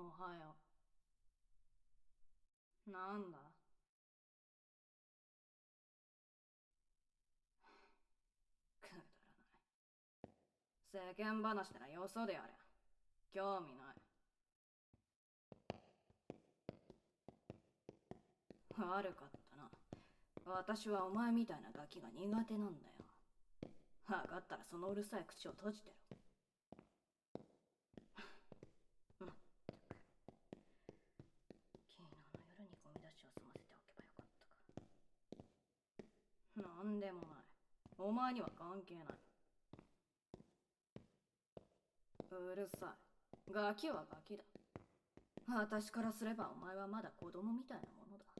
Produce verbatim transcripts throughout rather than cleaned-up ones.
おはよう。なんだ？くだらない。世間話ならよそでやれ。興味ない。悪かったな。私はお前みたいなガキが苦手なんだよ。分かったらそのうるさい口を閉じてろ。まったく。昨日の夜にゴミ出しを済ませておけばよかったか。なんでもない。お前には関係ない。うるさい。ガキはガキだ。私からすればお前はまだ子供みたいなものだ。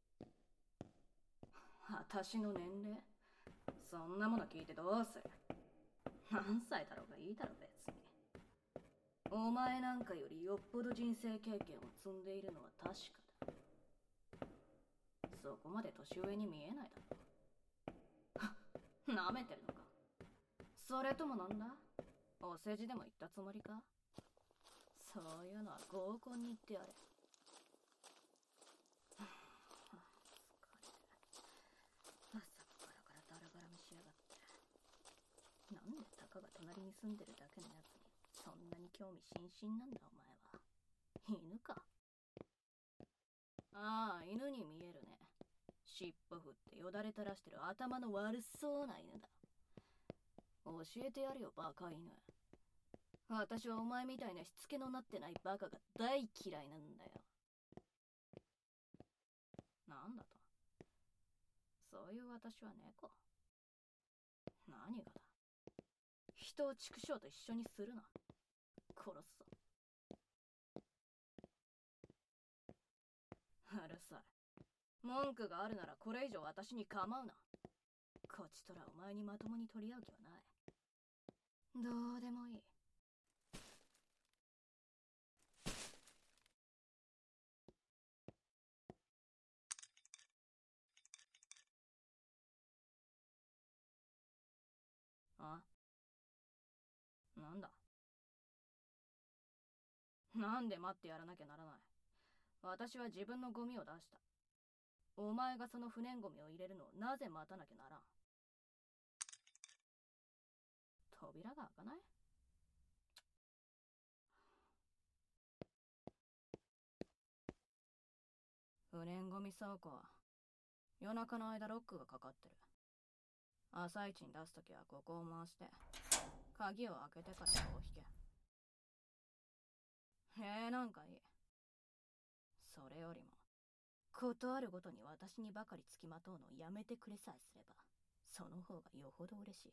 私の年齢、そんなもの聞いてどうする？何歳だろうがいいだろ別に。お前なんかよりよっぽど人生経験を積んでいるのは確かだ。そこまで年上に見えないだろ。なめてるのか？それともなんだ、お世辞でも言ったつもりか？そういうのは合コンに行ってやれ。疲れて、朝っぱらからダラダラ見しやがって。なんでたかが隣に住んでるだけのやつにそんなに興味津々なんだお前は。犬か？ああ、犬に見えるね。尻尾振ってよだれ垂らしてる頭の悪そうな犬だ。教えてやるよバカ犬。私はお前みたいなしつけのなってないバカが大嫌いなんだよ。なんだと？そういう私は猫？何がだ？人を畜生と一緒にするな。殺すぞ。うるさい。文句があるならこれ以上私に構うな。こちとらお前にまともに取り合う気はない。どうでもいい。あ？なんだ？なんで待ってやらなきゃならない？私は自分のゴミを出した。お前がその不燃ゴミを入れるのをなぜ待たなきゃならん？扉が開かない？不燃ゴミ倉庫は夜中の間ロックがかかってる。朝一に出すときはここを回して鍵を開けてからこう引け。ええ、なんかいい。それよりもことあるごとに私にばかりつきまとうのをやめてくれさえすればその方がよほど嬉しい。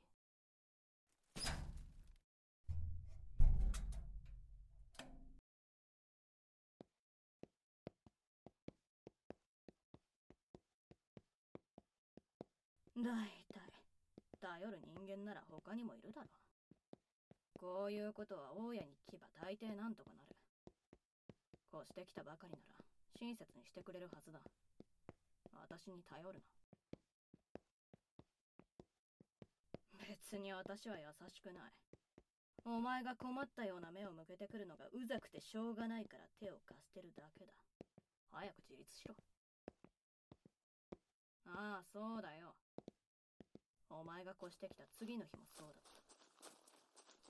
だいたい頼る人間なら他にもいるだろう。こういうことは大家に聞けば大抵なんとかなる。越してきたばかりなら親切にしてくれるはずだ。私に頼るな。別に私は優しくない。お前が困ったような目を向けてくるのがうざくてしょうがないから手を貸してるだけだ。早く自立しろ。ああ、そうだよ。お前が越してきた次の日もそうだった。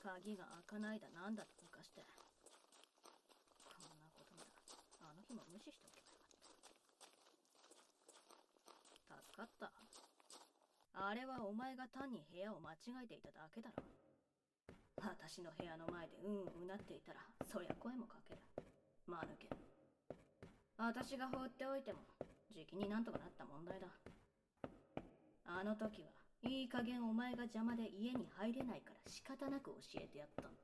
鍵が開かないだなんだと抜かして。こんなことならあの日も無視しておけばよかった。助かった。あれはお前が単に部屋を間違えていただけだろ。私の部屋の前でうんうなっていたらそりゃ声もかける。間抜け。私が放っておいてもじきになんとかなった問題だ。あの時はいい加減お前が邪魔で家に入れないから仕方なく教えてやったんだ。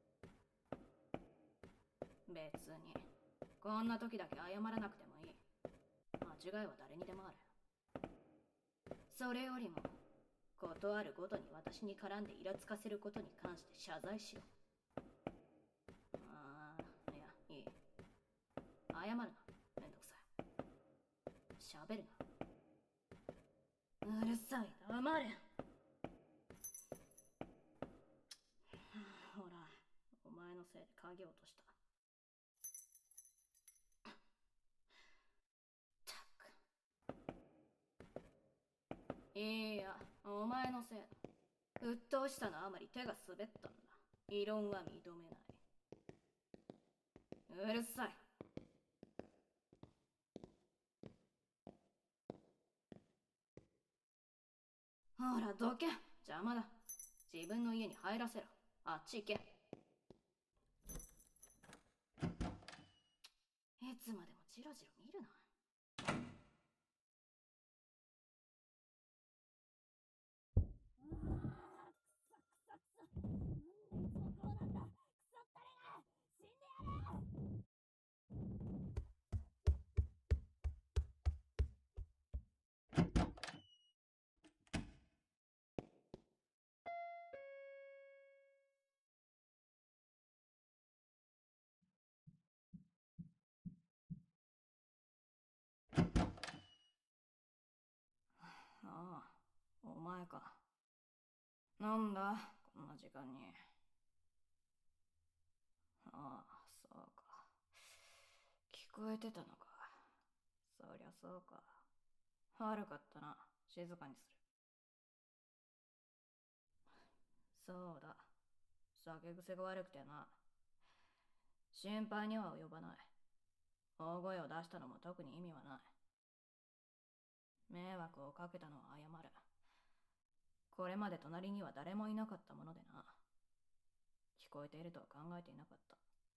別にこんな時だけ謝らなくてもいい。間違いは誰にでもある。それよりもことあるごとに私に絡んでイラつかせることに関して謝罪しろ。ああ、いや、いい。謝るな。めんどくさい。喋るな。うるさい。黙れ。ほら、お前のせいで鍵を落とした。 いや、お前のせいだ。鬱陶しさのあまり手が滑ったんだ。異論は認めない。うるさい。ほら、どけ。邪魔だ。自分の家に入らせろ。あっち行け。いつまでもジロジロ見るな。ああ、お前か。なんだ、こんな時間に。ああ、そうか。聞こえてたのか。そりゃそうか。悪かったな。静かにする。そうだ。酒癖が悪くてな。心配には及ばない。大声を出したのも特に意味はない。迷惑をかけたのは謝る。これまで隣には誰もいなかったものでな。聞こえているとは考えていなかった。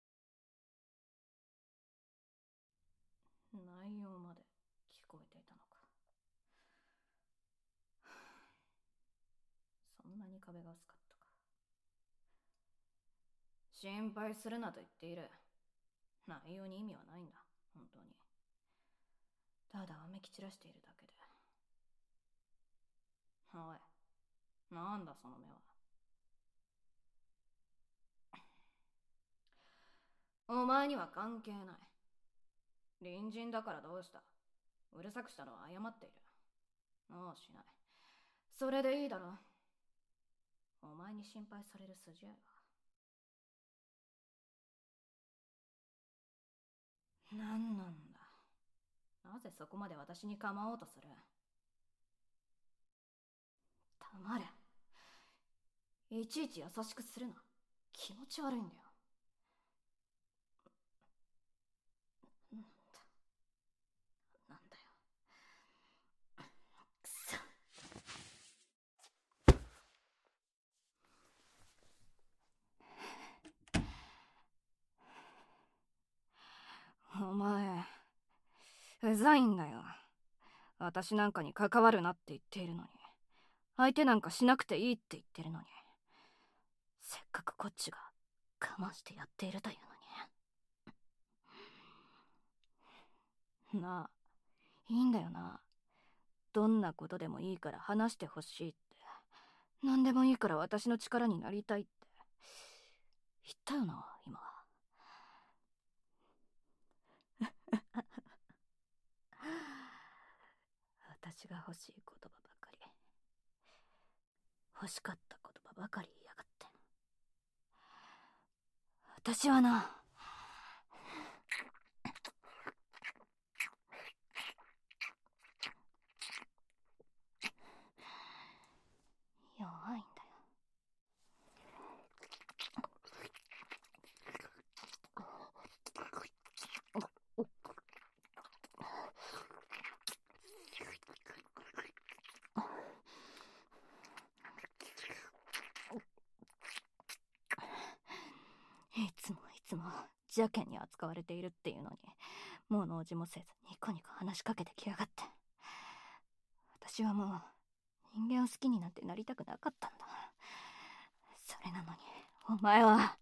内容まで聞こえていたのか。そんなに壁が薄かったか。心配するなと言っている。内容に意味はないんだ、本当に。ただわめき散らしているだけで。おい、なんだその目は。お前には関係ない。隣人だからどうした。うるさくしたのは謝っている。もうしない。それでいいだろう。お前に心配される筋合いは。何なんだ。なぜそこまで私に構おうとする。黙れ。いちいち優しくするな。気持ち悪いんだよ。なんだ。なんだよ。くそ。お前、うざいんだよ。私なんかに関わるなって言っているのに。相手なんかしなくていいって言ってるのに。せっかくこっちが我慢してやっているというのに。なあ、いいんだよな。どんなことでもいいから話してほしいって。何でもいいから私の力になりたいって。言ったよな、今。私が欲しい言葉ばかり。欲しかった言葉ばかり言いやがって。私はな、弱いんだよ。いつもいつも邪険に扱われているっていうのに、もう脳じもせずニコニコ話しかけてきやがって。私はもう人間を好きになんてなりたくなかったんだ。それなのにお前は。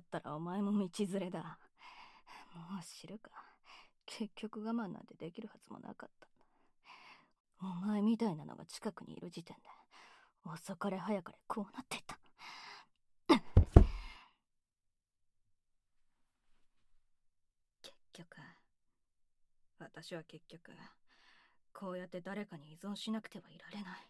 ったらお前も道連れだ。もう知るか。結局我慢なんてできるはずもなかった。お前みたいなのが近くにいる時点で、遅かれ早かれこうなっていた。結局、私は結局、こうやって誰かに依存しなくてはいられない。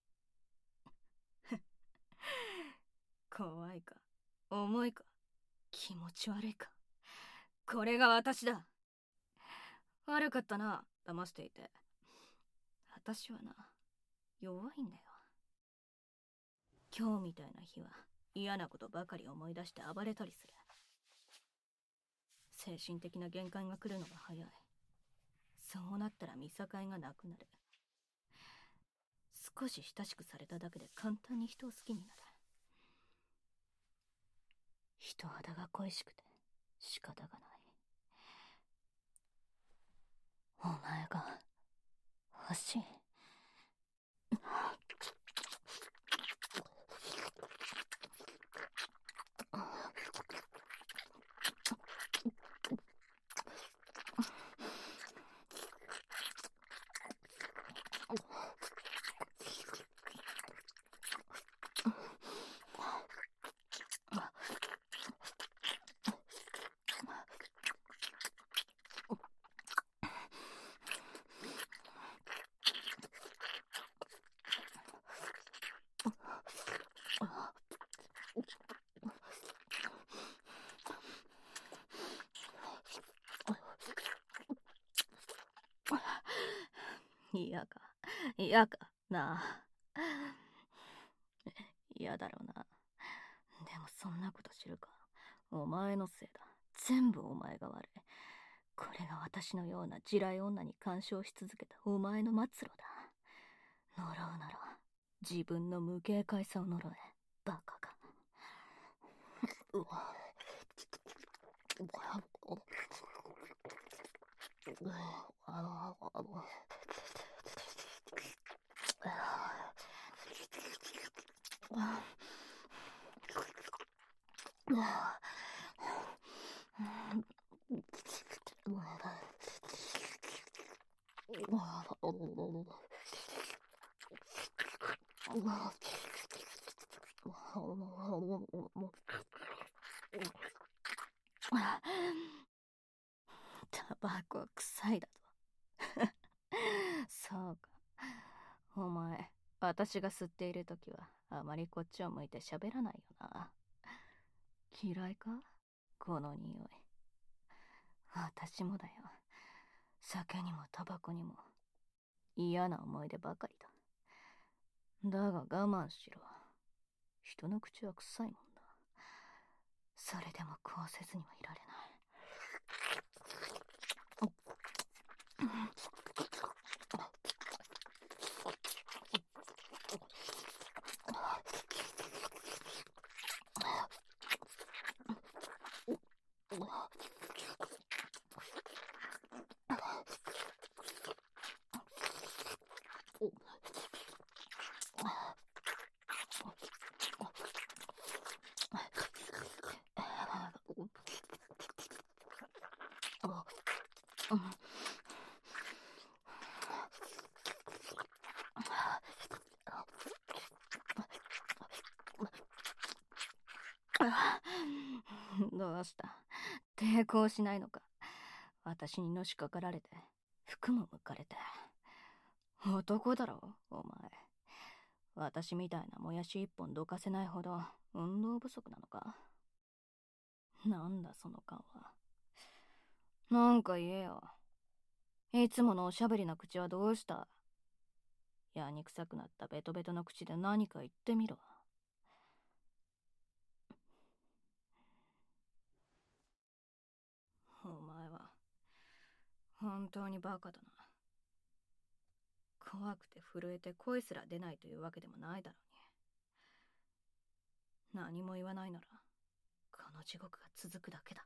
怖いか、重いか、気持ち悪いか。これが私だ。悪かったな、騙していて。私はな、弱いんだよ。今日みたいな日は嫌なことばかり思い出して暴れたりする。精神的な限界が来るのが早い。そうなったら見境がなくなる。少し親しくされただけで簡単に人を好きになる。人肌が恋しくて仕方がない。お前が欲しい。嫌か嫌かなあ。嫌だろうな。でもそんなこと知るか。お前のせいだ。全部お前が悪い。これが私のような地雷女に干渉し続けたお前の末路だ。呪うなら自分の無警戒さを呪え。バカが。うわ。タバコ臭いだと。そうか。お前、私が吸っているときはあまりこっちを向いて喋らないよな。嫌いか？この匂い。私もだよ。酒にもタバコにも嫌な思い出ばかりだ。だが我慢しろ。人の口は臭いもんだ。それでもこうせずにはいられない。どうした？抵抗しないのか？私にのしかかられて服も剥かれて。男だろお前。私みたいなもやし一本どかせないほど運動不足なのか？なんだその顔は。なんか言えよ。いつものおしゃべりな口はどうした？やにくさくなったベトベトの口で何か言ってみろ。お前は本当にバカだな。怖くて震えて声すら出ないというわけでもないだろうに。何も言わないならこの地獄が続くだけだ。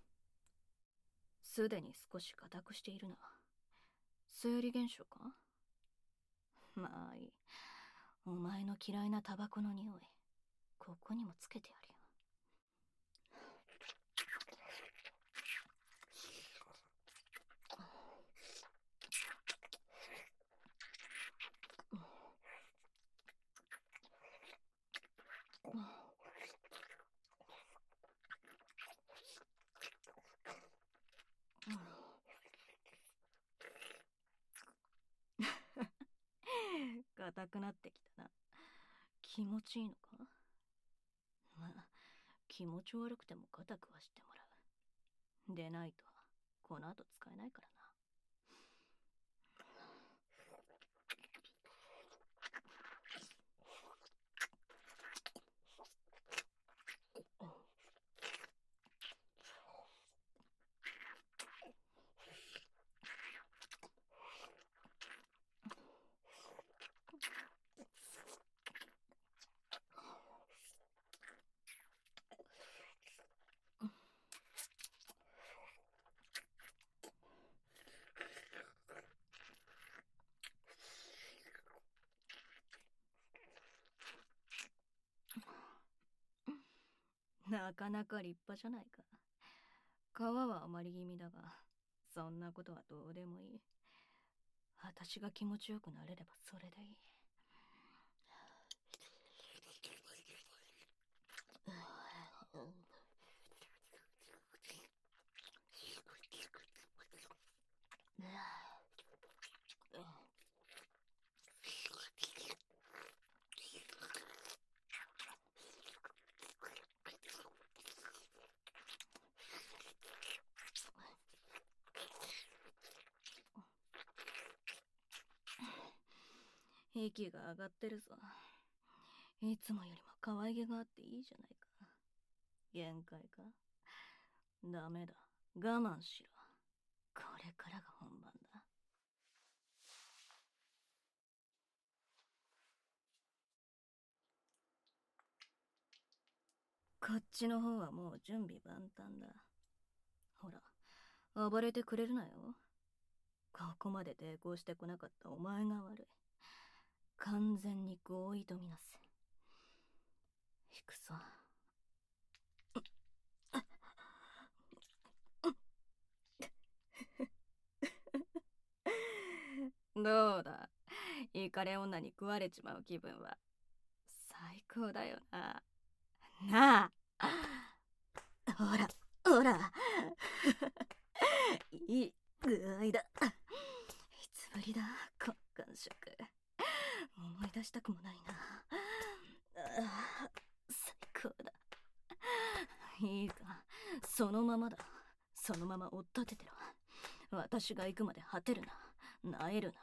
すでに少し硬くしているな。生理現象か？ まあいい。お前の嫌いなタバコの匂い、ここにもつけてやるよ。硬くなってきたな。気持ちいいのか？まあ、気持ち悪くても硬くはしてもらう。でないと、この後使えないからな。なかなか立派じゃないか。皮はあまり気味だが、そんなことはどうでもいい。私が気持ちよくなれればそれでいい。息が上がってるぞ。いつもよりも可愛げがあっていいじゃないか。限界か？ダメだ。我慢しろ。これからが本番だ。こっちの方はもう準備万端だ。ほら、暴れてくれるなよ。ここまで抵抗してこなかったお前が悪い。完全に合意とみなす。行くぞ。どうだ、イカレ女に食われちまう気分は。最高だよな。なあ。ほら、ほら。いい具合だ。いつぶりだ、この感触。思い出したくもないな。あ、最高だ。いいか、そのままだ。そのまま追っ立ててろ。私が行くまで果てるな。萎えるな。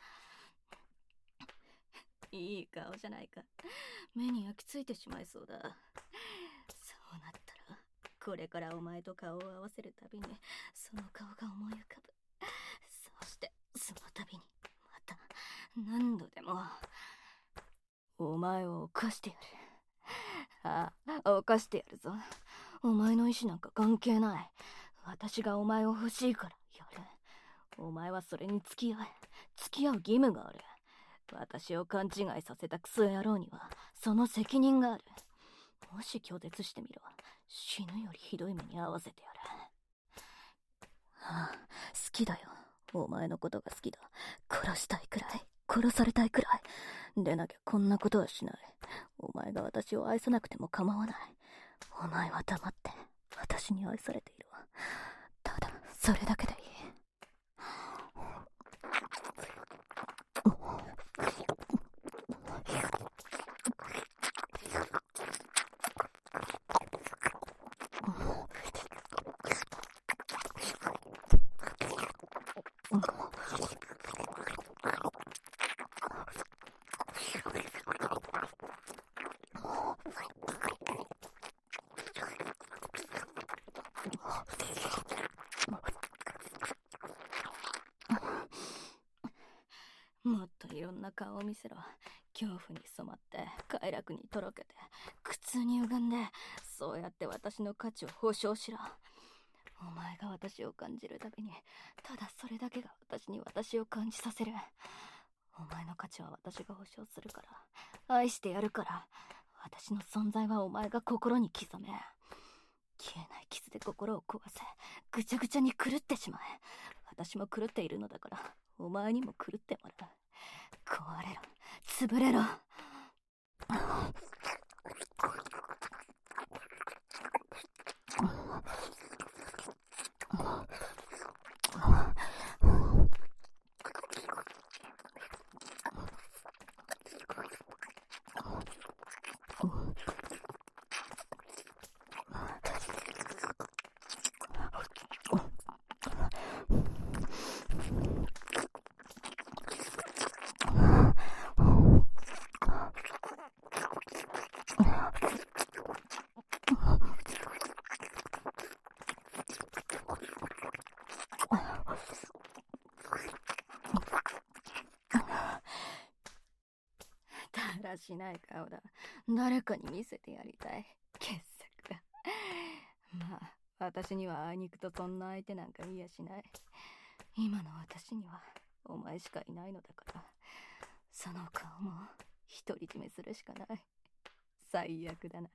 いい顔じゃないか。目に焼き付いてしまいそうだ。そうなったら、これからお前と顔を合わせるたびにその顔が思い浮かぶ。そしてそのたびにまた何度でもお前を犯してやる。ああ、犯してやるぞ。お前の意志なんか関係ない。私がお前を欲しいからやる。お前はそれに付き合え。付き合う義務がある。私を勘違いさせたクソ野郎にはその責任がある。もし拒絶してみろ。死ぬよりひどい目に遭わせてやる。はあ、好きだよ。お前のことが好きだ。殺したいくらい、殺されたいくらい。でなきゃこんなことはしない。お前が私を愛さなくても構わない。お前は黙って私に愛されているわ。ただそれだけでいい。もっといろんな顔を見せろ。恐怖に染まって快楽にとろけて苦痛に歪んで、そうやって私の価値を保証しろ。お前が私を感じるたびに、ただそれだけが私に私を感じさせる。 お前の価値は私が保証するから、愛してやるから、私の存在はお前が心に刻め。消えない傷で心を壊せ、ぐちゃぐちゃに狂ってしまえ。私も狂っているのだから、お前にも狂ってもらう。壊れろ、潰れろ。だらしない顔だ。誰かに見せてやりたい。傑作だ。まあ、私にはあいにくとそんな相手なんかいやしない。今の私にはお前しかいないのだから、その顔も独り占めするしかない。最悪だな。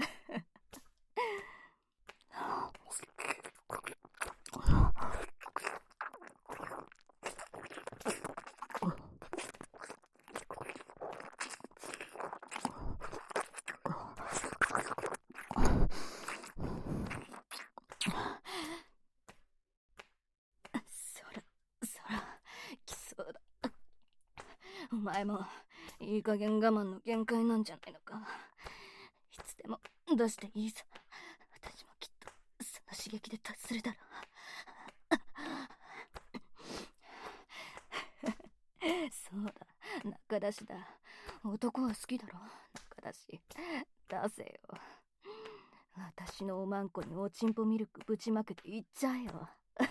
お前もいい加減我慢の限界なんじゃないのか。いつでも出していいさ。私もきっとその刺激で達するだろう。そうだ、中出しだ。男は好きだろ、中出し。出せよ。私のおまんこにおちんぽミルクぶちまけていっちゃえよ。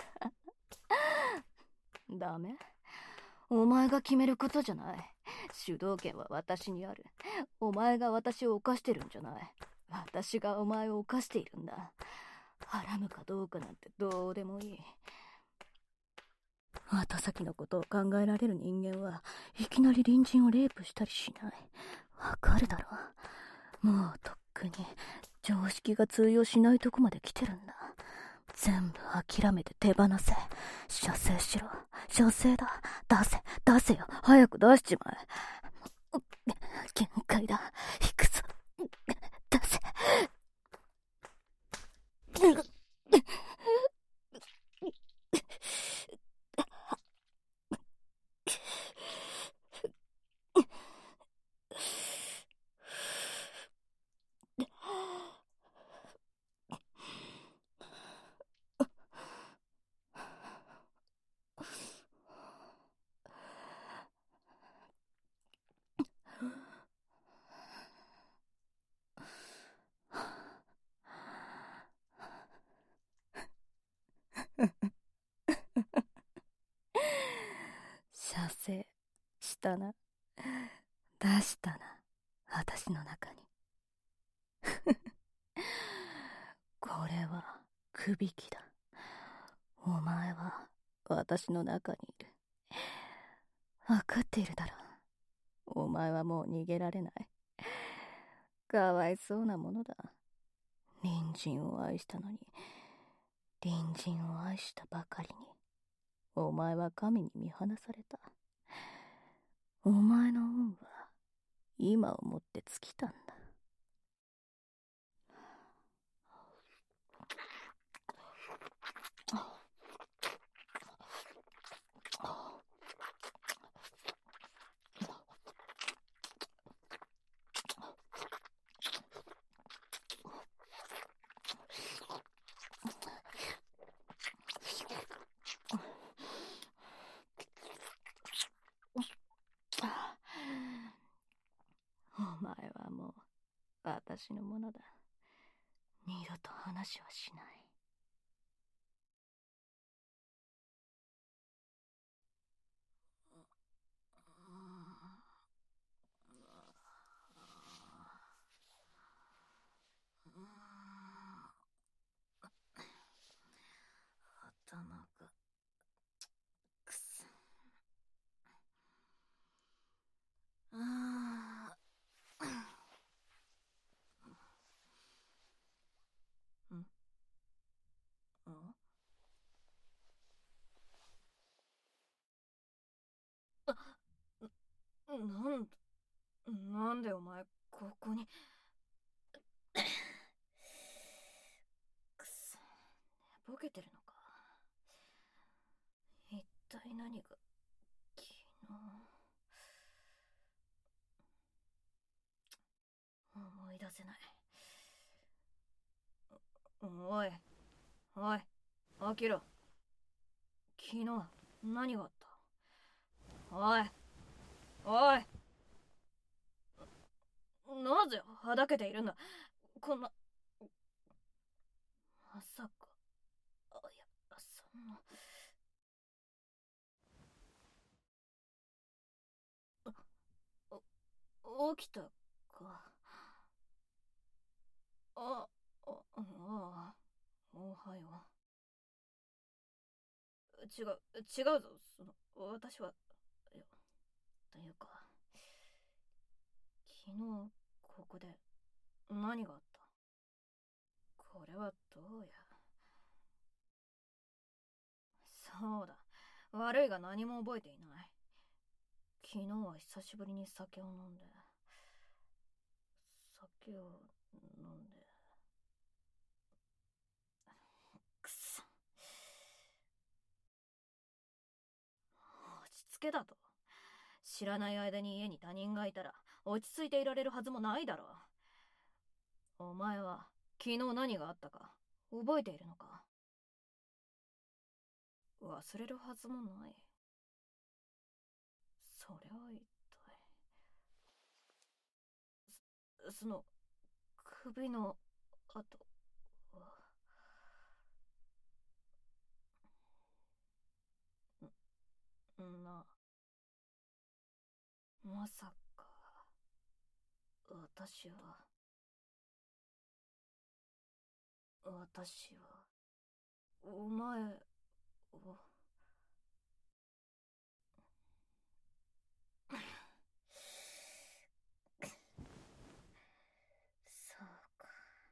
ダメ？お前が決めることじゃない。主導権は私にある。お前が私を犯してるんじゃない。私がお前を犯しているんだ。はらむかどうかなんてどうでもいい。後先のことを考えられる人間はいきなり隣人をレイプしたりしない。わかるだろう。もうとっくに常識が通用しないとこまで来てるんだ。全部諦めて手放せ。射精しろ。射精だ。出せ、出せよ。早く出しちまえ。限界だ。行くぞ。出せ。射精したな。出したな。私の中に。これはくびきだ。お前は私の中にいる。わかっているだろう。お前はもう逃げられない。かわいそうなものだ。隣人を愛したのに、隣人を愛したばかりに、お前は神に見放された。お前の運は今をもって尽きたんだ。お前はもう私のものだ。二度と話はしない。頭がくす。 なん、なんでお前、ここに。くそ、寝ぼけてるのか。一体何が、昨日。思い出せない。おい、おい、起きろ。昨日、何があった？おい、おい。なぜはだけているんだ？こんな。まさか。あ、いや、そんな。お起きたか。あ、あ、ああ、おはよう。違う、違うぞ、その、私は、いや、というか、昨日、ここで、何があった？これはどうや。そうだ、悪いが何も覚えていない。昨日は久しぶりに酒を飲んで、酒を飲んで、くそ。落ち着けだと？知らない間に家に他人がいたら落ち着いていられるはずもないだろう。お前は昨日何があったか覚えているのか？忘れるはずもない。それは一体。そ、その首の跡は。んな、まさか私は私はお前を。そうか。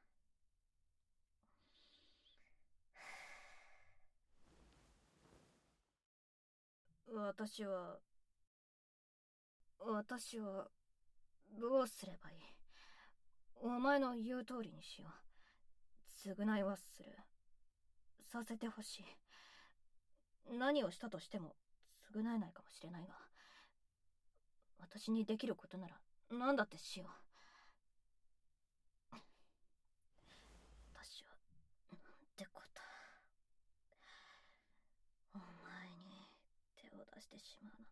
私は私はどうすればいい？お前の言う通りにしよう。償いはする。させてほしい。何をしたとしても償えないかもしれないが、私にできることなら何だってしよう。私はなんてこと。お前に手を出してしまうなん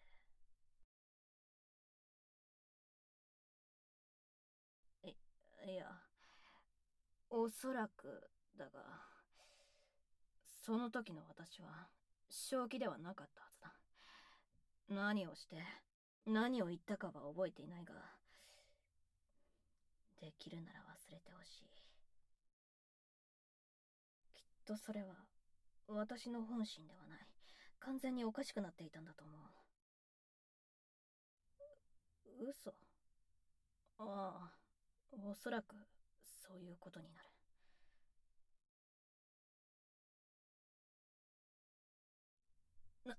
て。い、いや、おそらくだが、その時の私は正気ではなかったはずだ。何をして何を言ったかは覚えていないが、できるなら忘れてほしい。きっとそれは私の本心ではない。完全におかしくなっていたんだと思う。嘘？ああ、おそらくそういうことになる。な、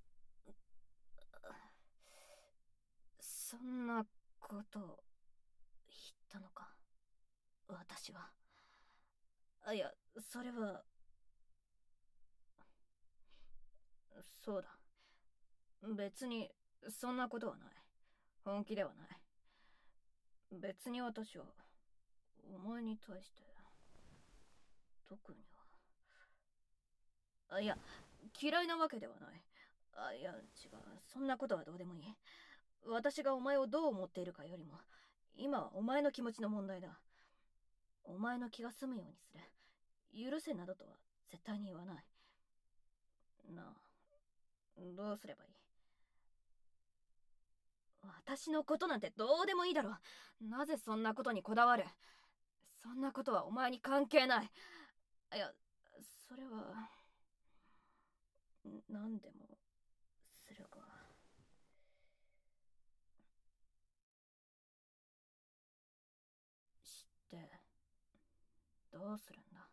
そんなことを言ったのか、私は。あ、いや、それは。そうだ。別にそんなことはない。本気ではない。別に私はお前に対して特には。あ、いや、嫌いなわけではない。あ、いや、違う。そんなことはどうでもいい。私がお前をどう思っているかよりも、今はお前の気持ちの問題だ。お前の気が済むようにする。許せなどとは絶対に言わない。なあ、どうすればいい？私のことなんてどうでもいいだろ。なぜそんなことにこだわる？そんなことはお前に関係ない。いや、それは、何でもするが。知ってどうするんだ？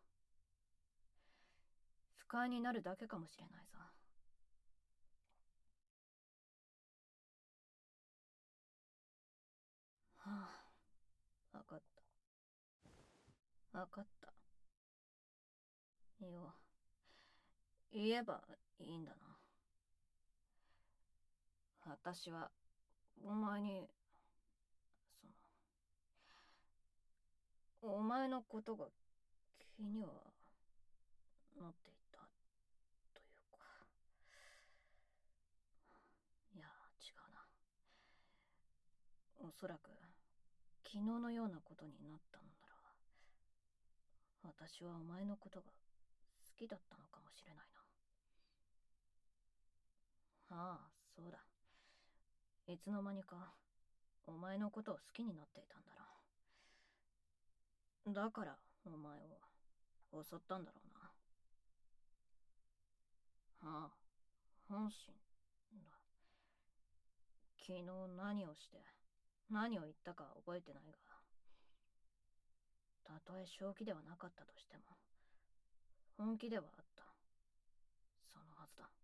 不快になるだけかもしれないぞ。 わかった。よ、言えばいいんだな。私は、お前に、その、お前のことが気にはなっていた、というか。いや、違うな。おそらく、昨日のようなことになったのなら、私はお前のことが好きだったのかもしれないな。ああ、そうだ。いつの間にか、お前のことを好きになっていたんだろう。だから、お前を襲ったんだろうな。ああ、本心だ。昨日何をして、何を言ったか覚えてないが、たとえ正気ではなかったとしても、本気ではあった。そのはずだ。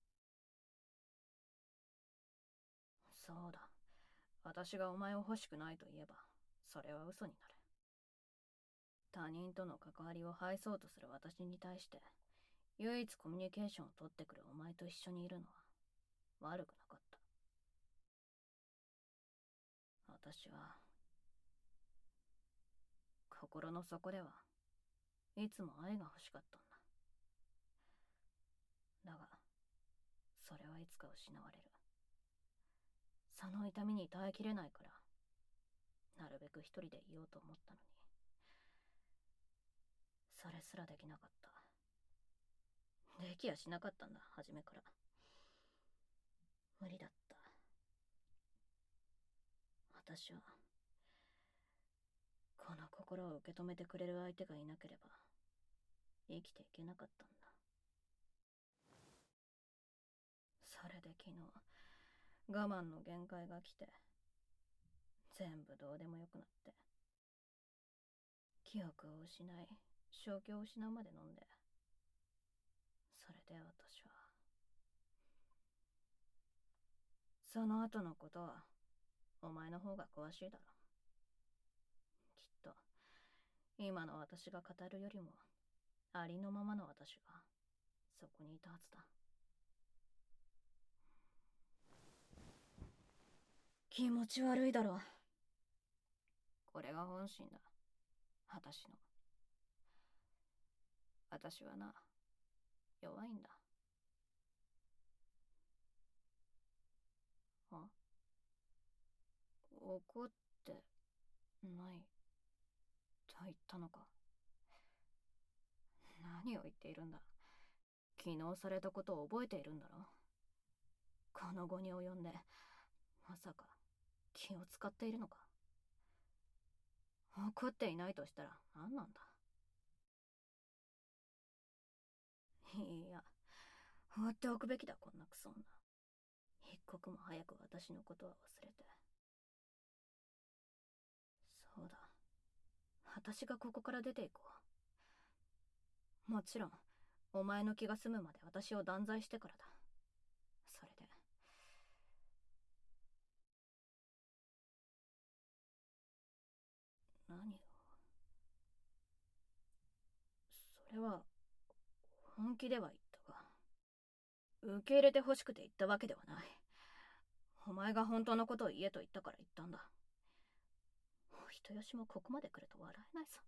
そうだ。私がお前を欲しくないと言えば、それは嘘になる。他人との関わりを排そうとする私に対して、唯一コミュニケーションを取ってくるお前と一緒にいるのは悪くなかった。私は、心の底ではいつも愛が欲しかったんだ。だが、それはいつか失われる。その痛みに耐えきれないから、なるべく一人でいようと思ったのに、それすらできなかった。できやしなかったんだ、初めから。無理だった。私は、この心を受け止めてくれる相手がいなければ、生きていけなかったんだ。それで昨日、我慢の限界が来て、全部どうでもよくなって、記憶を失い、正気を失うまで飲んで、それで私は、その後のことは、お前の方が詳しいだろう。きっと、今の私が語るよりも、ありのままの私が、そこにいたはずだ。気持ち悪いだろう。これが本心だ。私の。私はな、弱いんだ。あ？怒ってないと言ったのか。何を言っているんだ。昨日されたことを覚えているんだろ。この後に及んで、まさか気を使っているのか。怒っていないとしたら何なんだ。いや、放っておくべきだ、こんなクソ女。一刻も早く私のことは忘れて。そうだ。私がここから出ていこう。もちろん、お前の気が済むまで私を断罪してからだ。それで。何を。それは、本気では言ったが、受け入れて欲しくて言ったわけではない。お前が本当のことを言えと言ったから言ったんだ。お人よしもここまで来ると笑えないさ。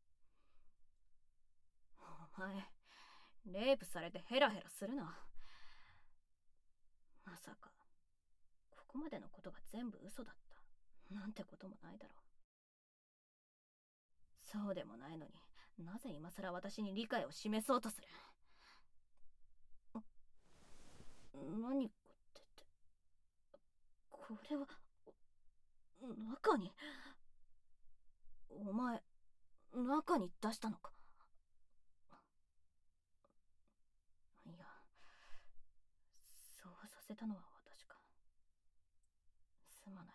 お前、レイプされてヘラヘラするな。まさか、ここまでのことが全部嘘だった。なんてこともないだろう。そうでもないのに、なぜ今更私に理解を示そうとする。何かってって。これは、中に、お前、中に出したのか。いや、そうさせたのは私か。すまない。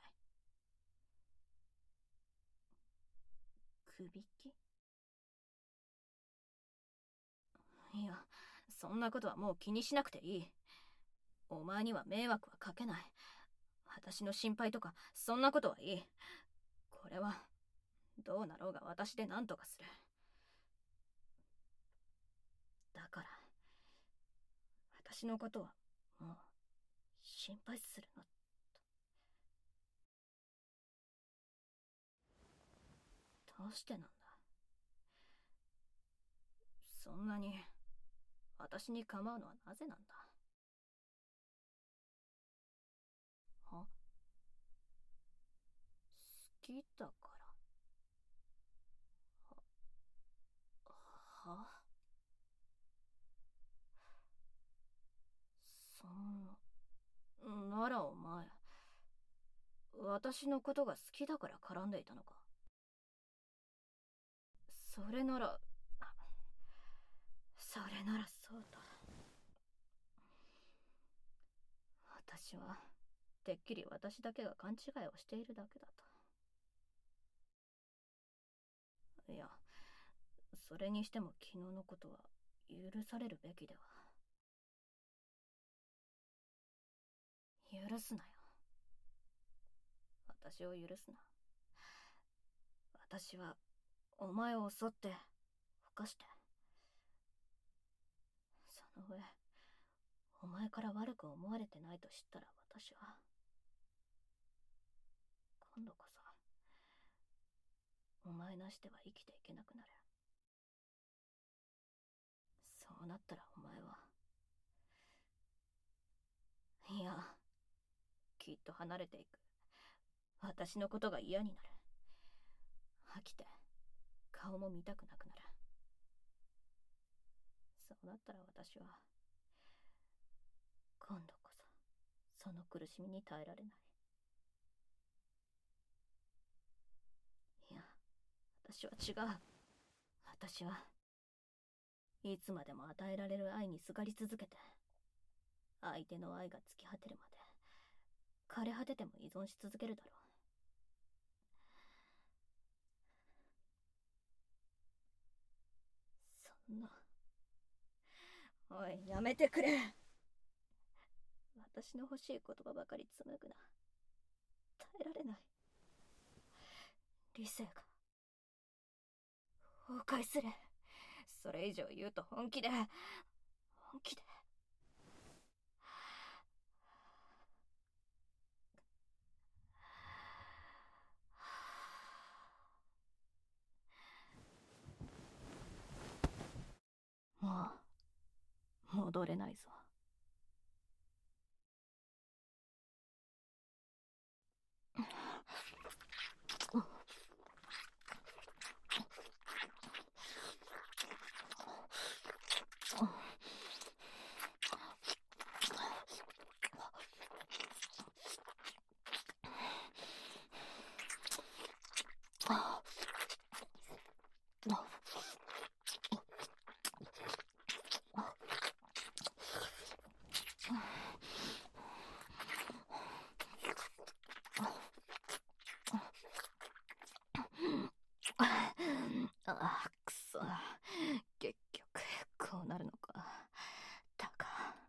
首引き？いや、そんなことはもう気にしなくていい。お前には迷惑はかけない。私の心配とか、そんなことはいい。これは、どうなろうが私で何とかする。 だから私のことはもう心配するな。どうしてなんだ。そんなに私に構うのはなぜなんだ。は？好きだから。は？は？そんな、ならお前、私のことが好きだから絡んでいたのか。それなら、それならそうだ。私は、てっきり私だけが勘違いをしているだけだと。いや、それにしても昨日のことは許されるべきでは。許すなよ。私を許すな。私は、お前を襲って、犯して。その上、お前から悪く思われてないと知ったら私は、今度こそ、お前なしでは生きていけなくなる。そうなったらお前は、いや、きっと離れていく。私のことが嫌になる。飽きて、顔も見たくなくなる。そうなったら私は、今度こそ、その苦しみに耐えられない。いや、私は違う。私はいつまでも与えられる愛にすがり続けて、相手の愛が尽き果てるまで、枯れ果てても依存し続けるだろう。そんな。おい、やめてくれ。私の欲しい言葉ばかり紡ぐな。耐えられない。理性が崩壊する。それ以上言うと本気で本気でもう戻れないぞ。ああ、くそ。結局こうなるのか。だが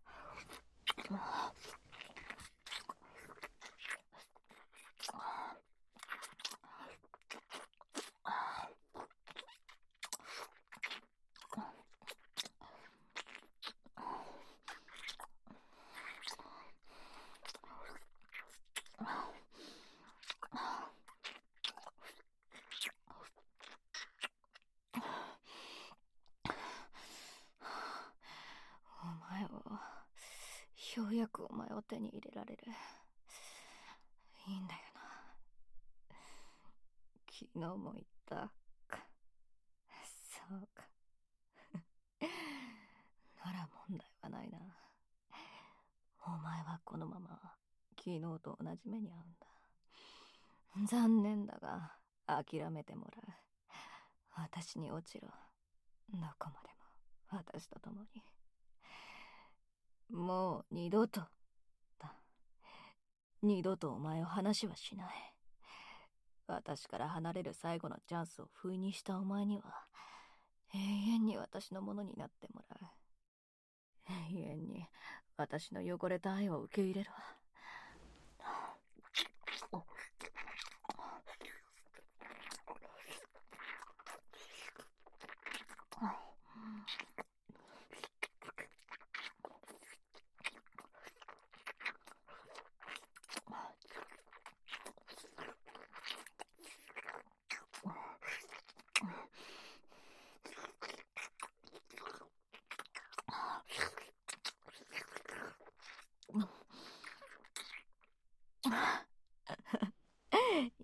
お前を、ようやくお前を手に入れられる。いいんだよな。昨日も言ったか。そうか。なら問題はないな。お前はこのまま昨日と同じ目に遭うんだ。残念だが諦めてもらう。私に落ちろ。どこまでも私と共に。もう二度とだ。二度とお前を話はしない。私から離れる最後のチャンスを不意にしたお前には永遠に私のものになってもらう。永遠に私の汚れた愛を受け入れるわ。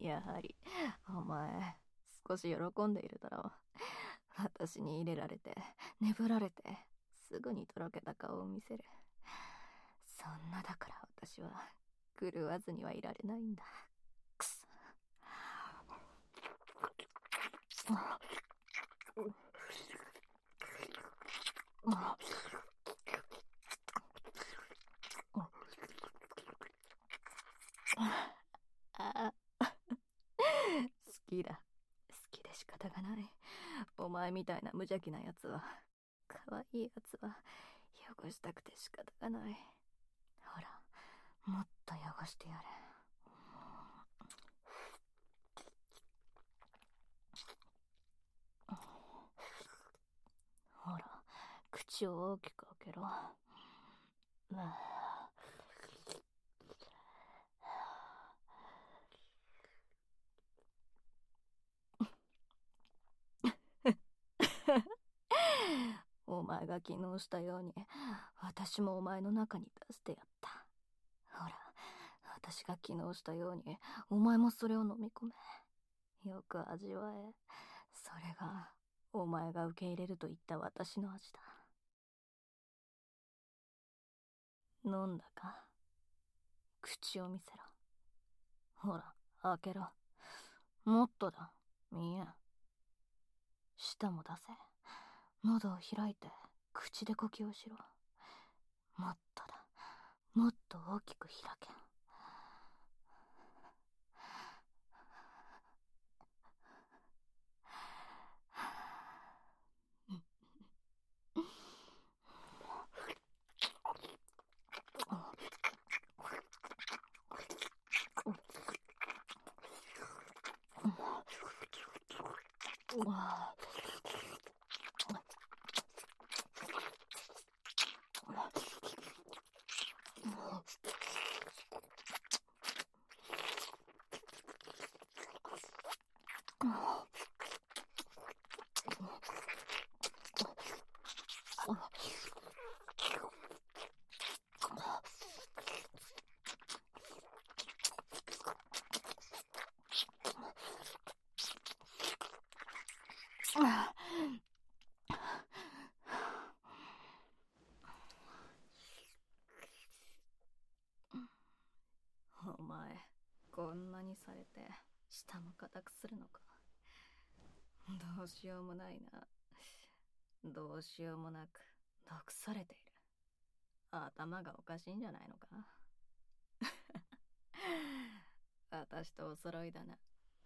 やはり、お前、少し喜んでいるだろう。私に入れられて、眠られて、すぐにとろけた顔を見せる。そんなだから私は、狂わずにはいられないんだ。くそ。あ好きだ。好きで仕方がない。お前みたいな無邪気なやつは、可愛いやつは、汚したくて仕方がない。ほら、もっと汚してやれ。ほら、口を大きく開けろ。お前が昨日したように、私もお前の中に出してやった。ほら、私が昨日したように、お前もそれを飲み込め。よく味わえ。それが、お前が受け入れると言った私の味だ。飲んだか？口を見せろ。ほら、開けろ。もっとだ。見えん。舌も出せ。喉を開いて、口で呼吸をしろ。もっとだ。もっと大きく開け。うわお前、こんなにされて、舌も固くするのか。どうしようもないな。どうしようもなく、毒されている。頭がおかしいんじゃないのか。私とお揃いだな。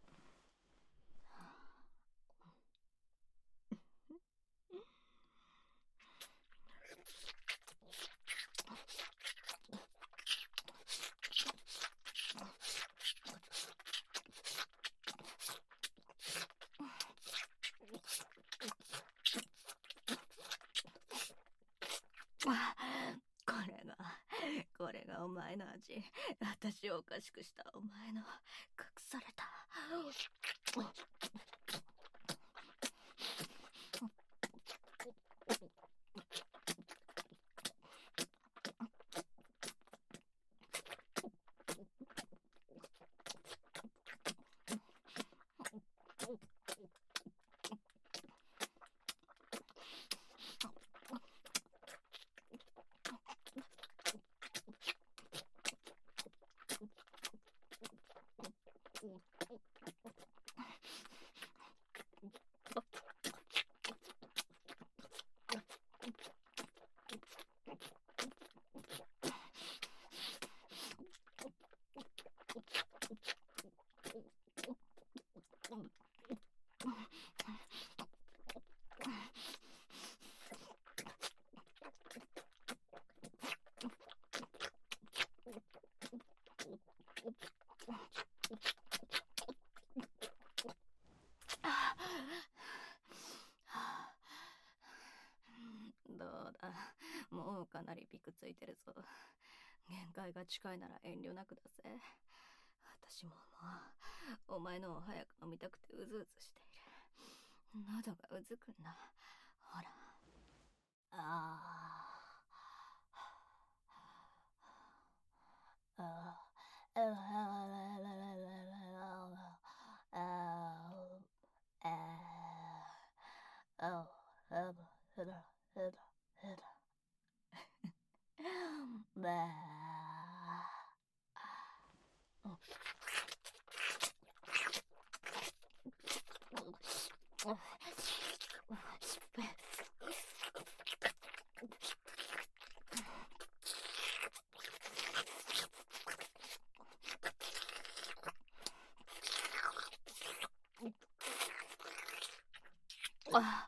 これが、これがお前の味。私をおかしくしたお前の隠された。どうだ、もうかなりピクついてるぞ。限界が近いなら遠慮なくだぜ。私ももう、お前のを早く飲みたくてうずうずしている。喉がうずくんだ。ほら。ああ。ああ。 ああ、あば、へら、へら、へら。ばあ。あ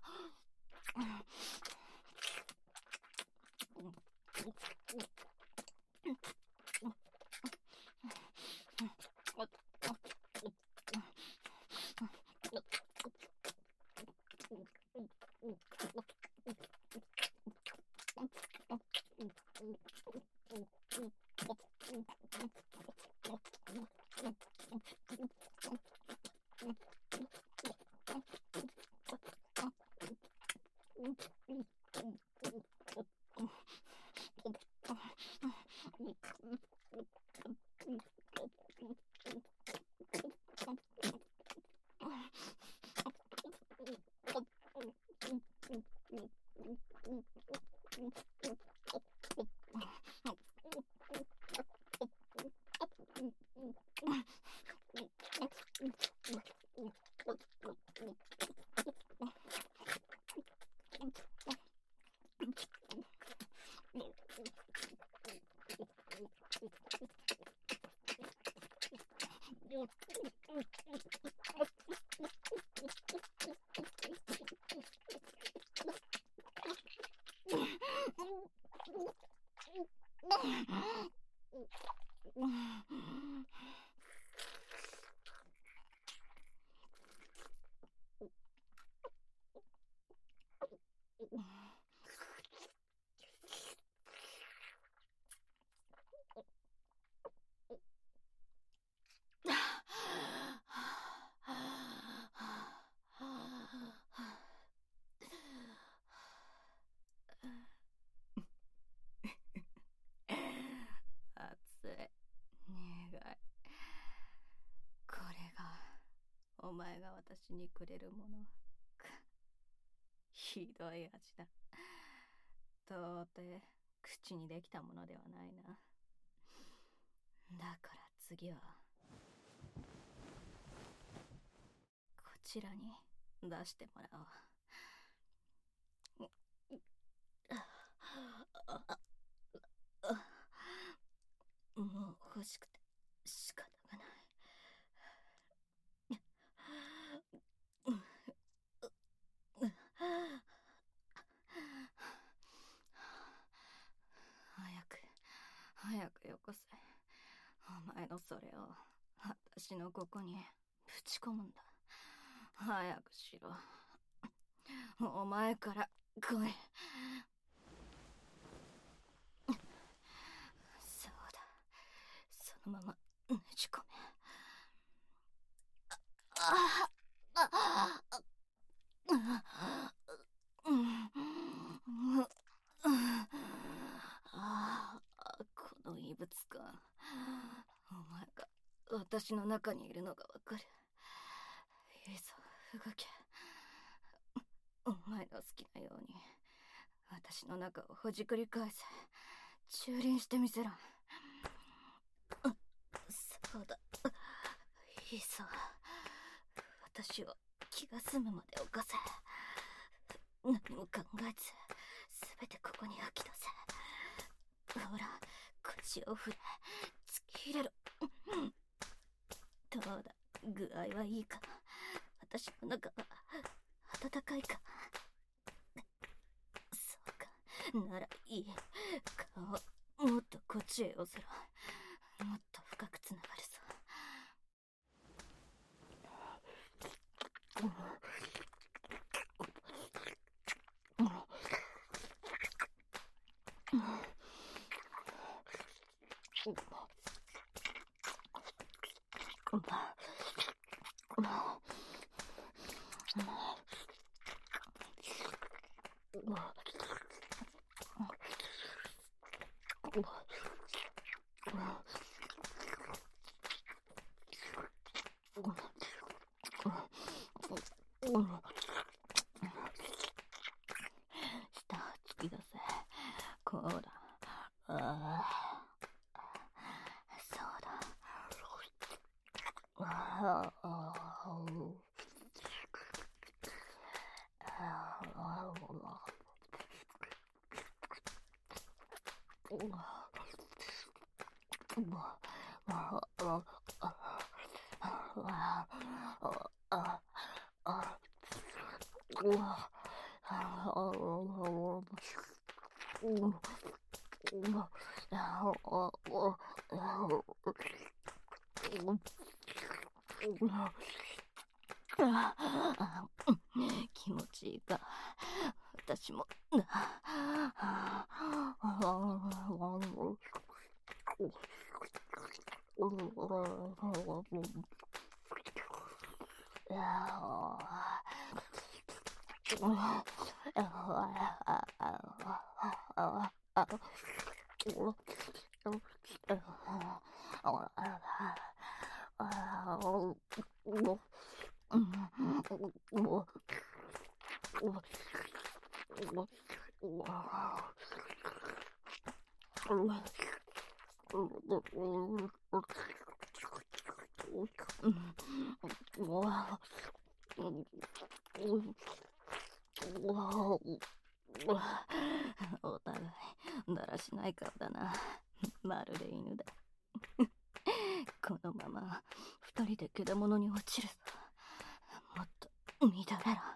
暑い。苦い。これがお前が私にくれるもの。ひどい味だ。到底口にできたものではないな。だから次はこちらに出してもらおう。もう欲しくて仕方がない。早く早くよこせ。お前のそれを私のここにぶち込むんだ。早くしろ。お前から来い。そうだ、そのままねじ込め。ああああああ、この異物感。お前が私の中にいるのがわかる。いいぞ、動け。お前の好きなように私の中をほじくり返せ。駐輪してみせろ。そうだ、いいぞ。私を気が済むまで犯せ。何も考えず全てここに吐き出せ。ほら、口を振れ、突き入れろ。どうだ、具合はいいか。私の中は温かいか。そうか、ならいい。顔もっとこっちへ寄せろ。もっと深くつながるぞ。 気持ちいいか。私も。お互いだらしない顔だな。まるで犬だ。このまま二人でけだものに落ちるぞ。もっと乱れろ。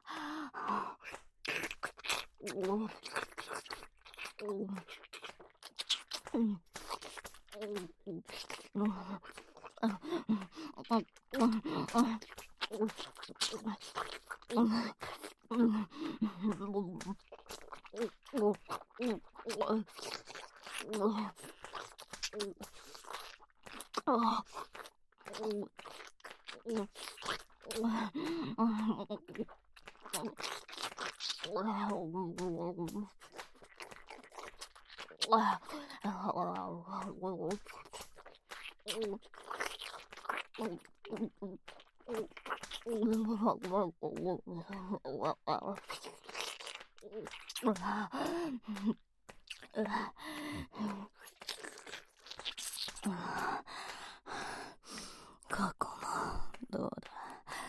過去もどうだ。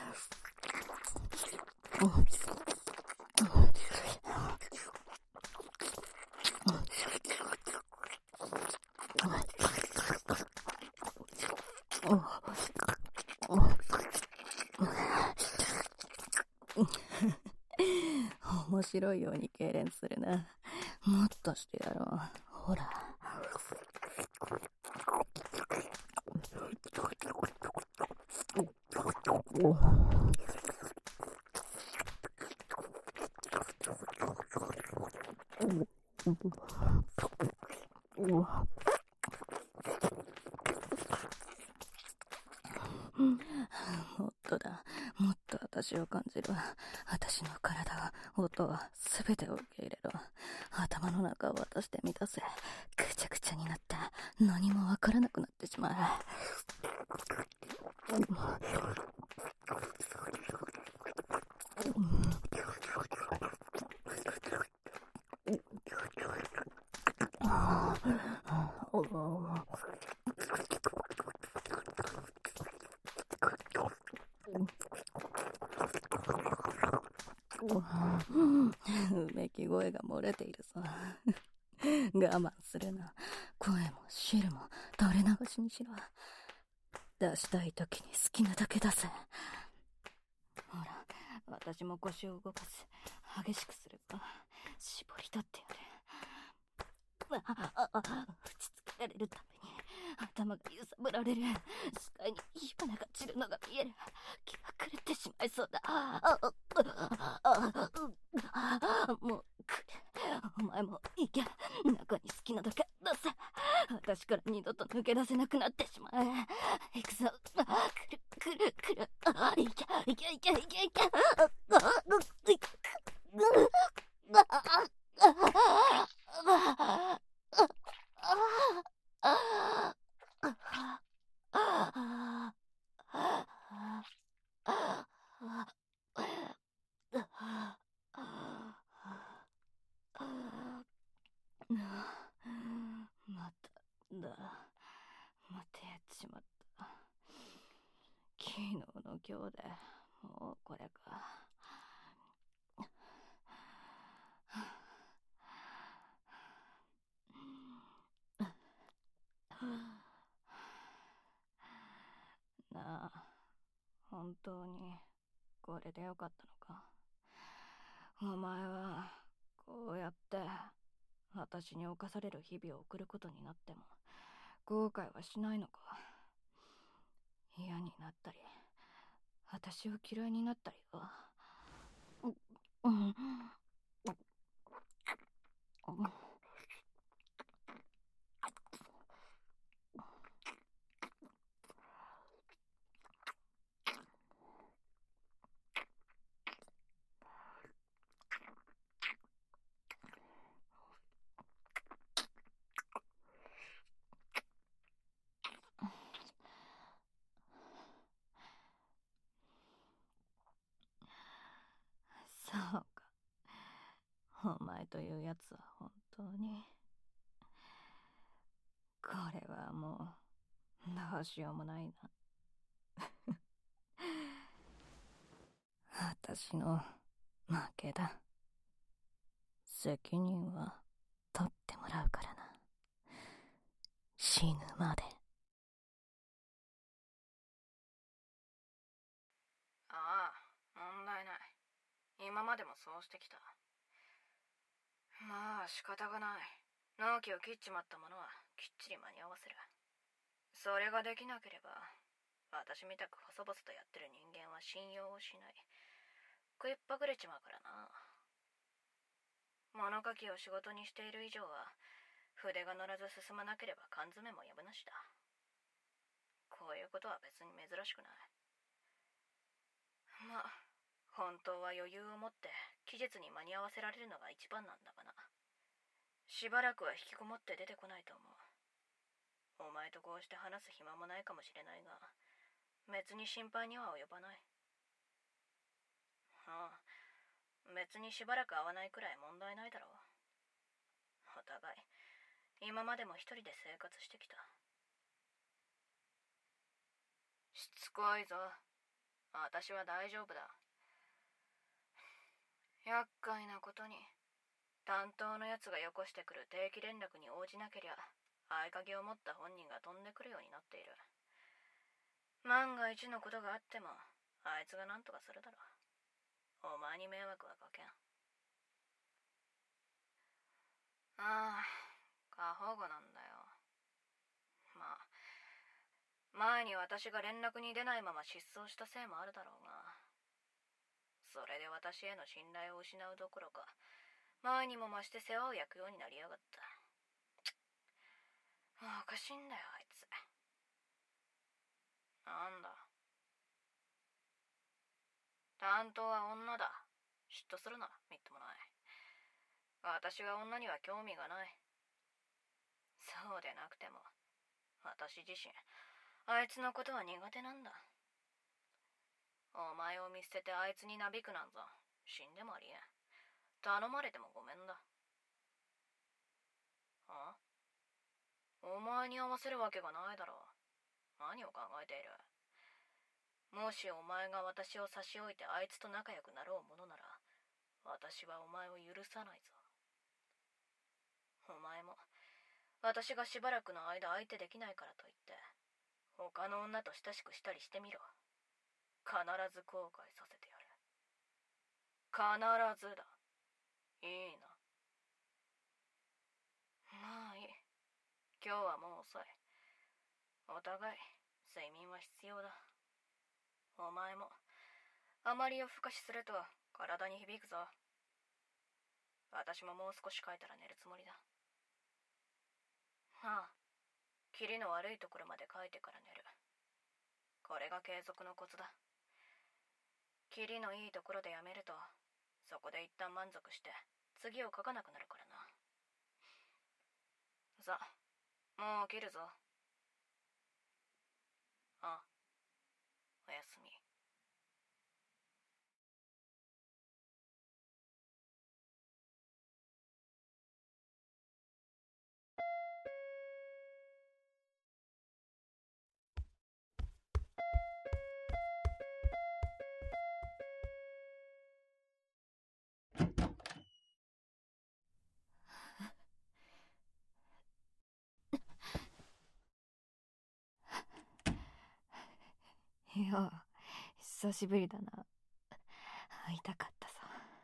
面白いように痙攣するな。もっとしてやろう。ほら。もっとだ。もっと私を感じる。私の体は、音は、すべてを受け入れろ。頭の中を私で満たせ。ぐちゃぐちゃになって、何もわからなくなってしまう。うめき声が漏れているぞ。我慢するな。声も汁も垂れ流しにしろ。出したい時に好きなだけ出せ。ほら、私も腰を動かす。激しくするぞ。絞り取ってやる。あああ打ちつけられるために頭が揺さぶられる。視界に火花が散るのが見える。気が狂ってしまいそうだ。あああもう来る。お前も行け。中に好きなだけ出せ。私から二度と抜け出せなくなってしまう。行くぞ。来る来る来る。行け行け行け行け行け。まただ。またやっちまった。昨日の今日でもうこれか。 本当にこれでよかったのか。お前はこうやって私に侵される日々を送ることになっても後悔はしないのか。嫌になったり私を嫌いになったりは。うん、うん、そうか。お前というやつは本当に。これはもうどうしようもないな。私の負けだ。責任は取ってもらうからな。死ぬまで。ああ、問題ない。今までもそうしてきた。まあ仕方がない。納期を切っちまったものはきっちり間に合わせる。それができなければ、私みたく細々とやってる人間は信用をしない。食いっぱぐれちまうからな。物書きを仕事にしている以上は、筆が乗らず進まなければ缶詰もやぶなしだ。こういうことは別に珍しくない。まあ、本当は余裕を持って期日に間に合わせられるのが一番なんだがな。しばらくは引きこもって出てこないと思う。お前とこうして話す暇もないかもしれないが、別に心配には及ばない。ああ、別にしばらく会わないくらい問題ないだろう。お互い今までも一人で生活してきた。しつこいぞ。私は大丈夫だ。厄介なことに、担当のやつがよこしてくる定期連絡に応じなけりゃ合鍵を持った本人が飛んでくるようになっている。万が一のことがあってもあいつが何とかするだろう。お前に迷惑はかけん。ああ、過保護なんだよ。まあ、前に私が連絡に出ないまま失踪したせいもあるだろうが、それで私への信頼を失うどころか、前にも増して世話を焼くようになりやがった。もうおかしいんだよ、あいつ。なんだ。担当は女だ。嫉妬するな、みっともない。私は女には興味がない。そうでなくても、私自身、あいつのことは苦手なんだ。お前を見捨ててあいつになびくなんぞ、死んでもありえん。頼まれてもごめんだ。あ？お前に合わせるわけがないだろう。何を考えている？もしお前が私を差し置いてあいつと仲良くなろうものなら、私はお前を許さないぞ。お前も、私がしばらくの間相手できないからといって、他の女と親しくしたりしてみろ。必ず後悔させてやる。必ずだ。いいな。まあいい。今日はもう遅い。お互い睡眠は必要だ。お前もあまり夜更かしすると体に響くぞ。私ももう少し書いたら寝るつもりだ。ああ、キリの悪いところまで書いてから寝る。これが継続のコツだ。キリのいいところでやめると、そこで一旦満足して次を書かなくなるからな。さあ、もう起きるぞ。ああ、おやすみ。 いや、 久しぶりだな。会いたかったさ。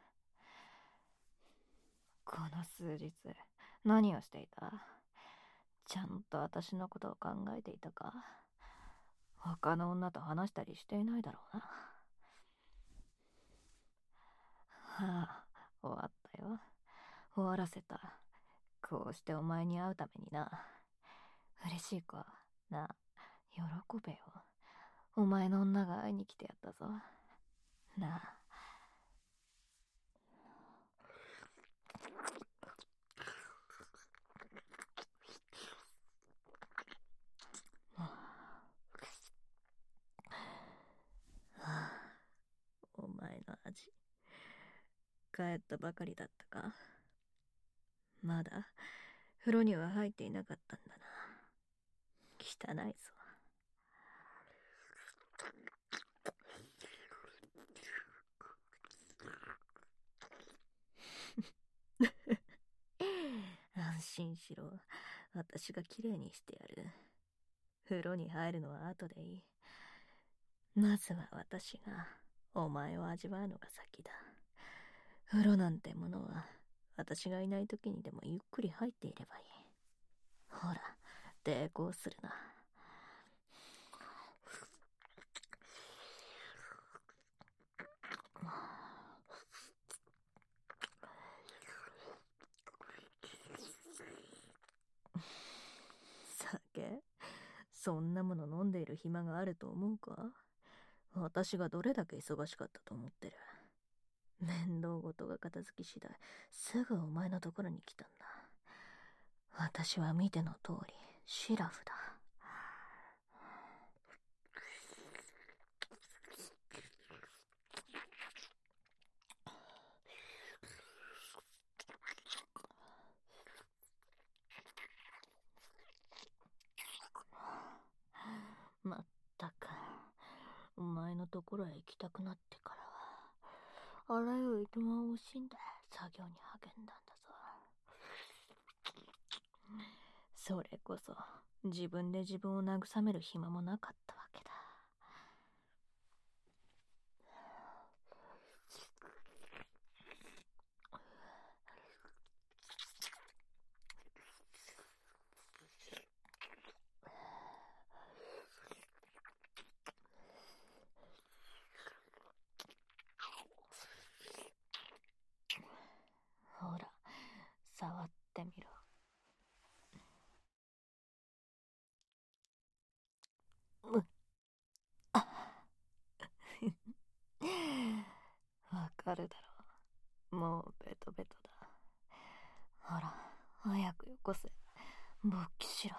この数日、何をしていた？ちゃんと私のことを考えていたか？他の女と話したりしていないだろうな。はあ、終わったよ。終わらせた。こうしてお前に会うためにな。嬉しいかな。喜べよ。お前の女が会いに来てやったぞ。なあ。お前の味、帰ったばかりだったか？まだ風呂には入っていなかったんだな。汚いぞ。安心しろ。私がきれいにしてやる。風呂に入るのは後でいい。まずは私がお前を味わうのが先だ。風呂なんてものは私がいない時にでもゆっくり入っていればいい。ほら、抵抗するな。酒？そんなもの飲んでいる暇があると思うか？私がどれだけ忙しかったと思ってる。面倒事が片付き次第、すぐお前のところに来たんだ。私は見ての通り、シラフだ。まったく、お前のところへ行きたくなってからは、あらゆる営みを惜しんで作業に励んだんだぞ。それこそ、自分で自分を慰める暇もなかったわけだ。ほら、触ってみろ。うっわかるだろう。もうベトベトだ。ほら、早くよこせ。勃起しろ。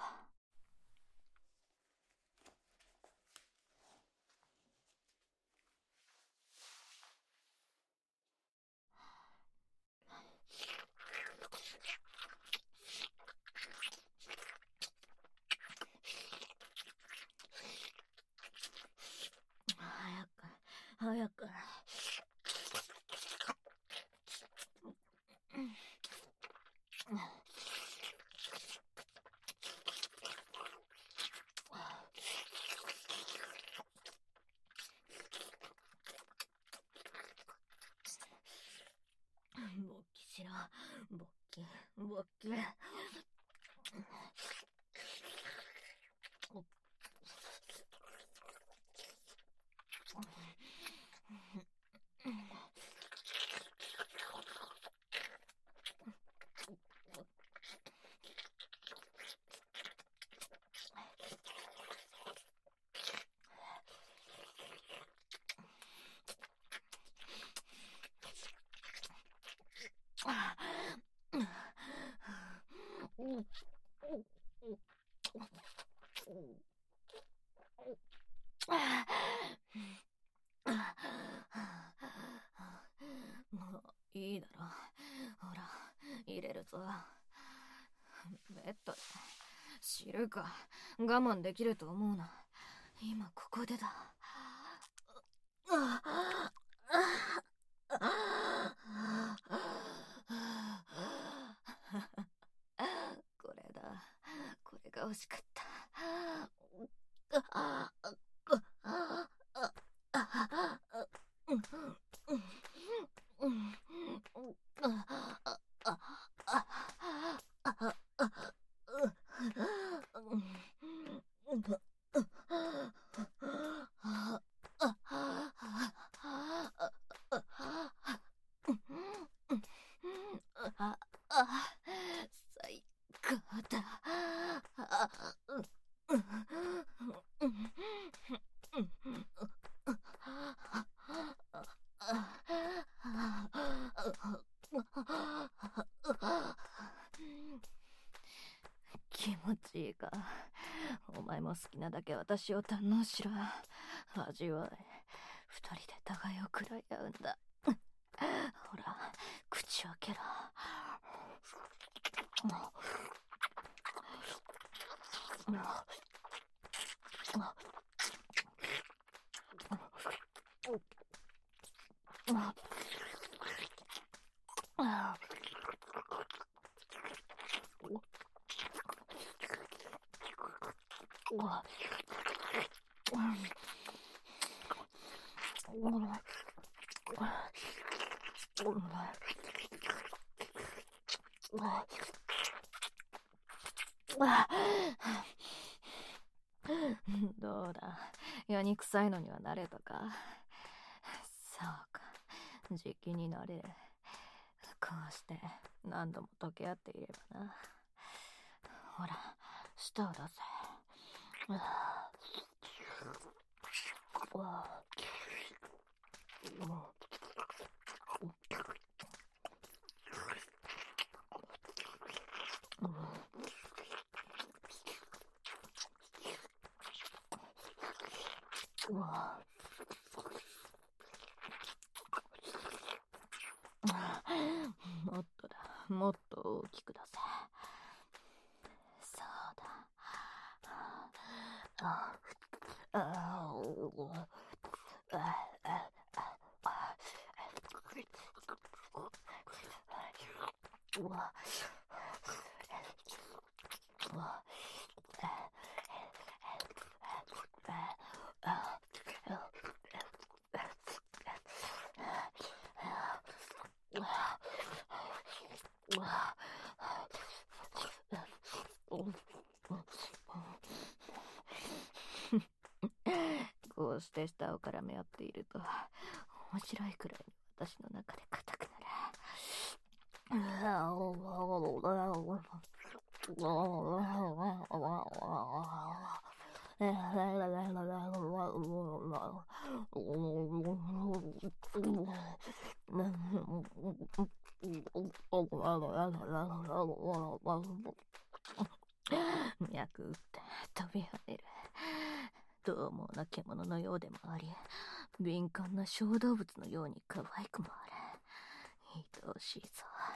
早く、早く。勃起しろ。勃起、勃起。もういいだろ。ほら、入れるぞ。ベッドで知るか。我慢できると思うな。今ここでだ。これだ。これが欲しかった。 いいか。お前も好きなだけ私を堪能しろ。味わい。二人で互いを食らい合うんだ。ほら、口を開けろ。どうだ、やにくさいのには慣れたか。そうか、じきになれる。こうして何度も溶け合っていればな。ほら、舌を出せ。もっとだ、もっと大きく出せ。そうだ。あああこうして舌を絡め合っていると面白いくらいに私の中で硬くなる。脈打って飛び跳ねる。獰猛な獣のようでもあり、敏感な小動物のように可愛くもある。愛おしいぞ。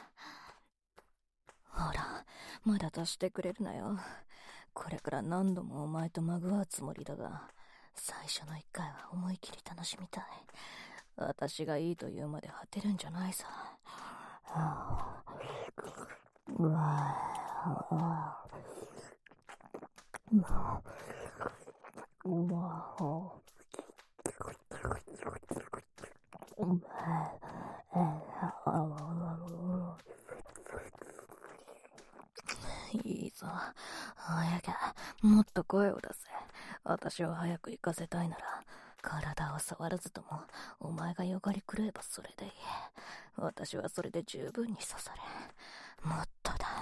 ほら、まだ出してくれるなよ。これから何度もお前とまぐわうつもりだが、最初の一回は思い切り楽しみたい。私がいいと言うまで果てるんじゃないさ。うわうわいいぞ。早く、もっと声を出せ。私を早く行かせたいなら、体を触らずとも、お前がよがり狂えばそれでいい。私はそれで十分に刺され。もっとだ。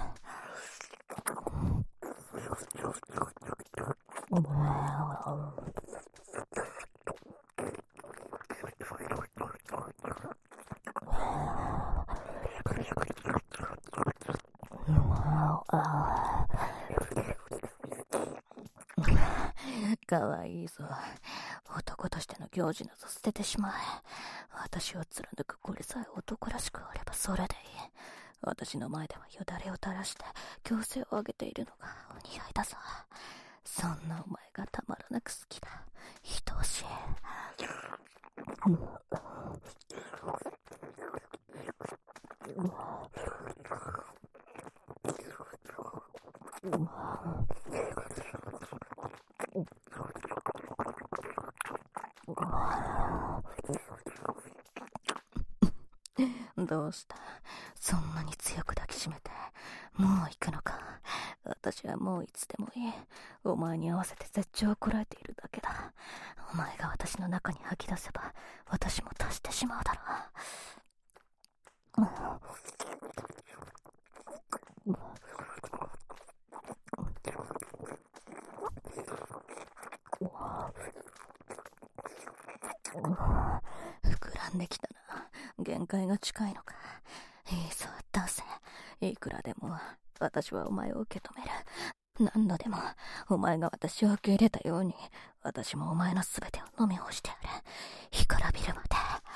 かわいいぞ。男としての行事など捨ててしまえ。私を貫くこれさえ男らしくあればそれでいい。私の前ではよだれを垂らして強制を上げているのがお似合いだぞ。そんなお前がたまらなく好きだ。愛おしい。どうした？そんなに強く抱きしめてもう行くのか？私はもういつでもいい。お前に合わせて絶頂をこらえているだけだ。お前が私の中に吐き出せば私も足してしまうだろう。膨らんできたな。限界が近いのか。いいぞ、出せ。いくらでも私はお前を受け止める。 何度でもお前が私を受け入れたように、私もお前の全てを飲み干してやる。干からびるまで。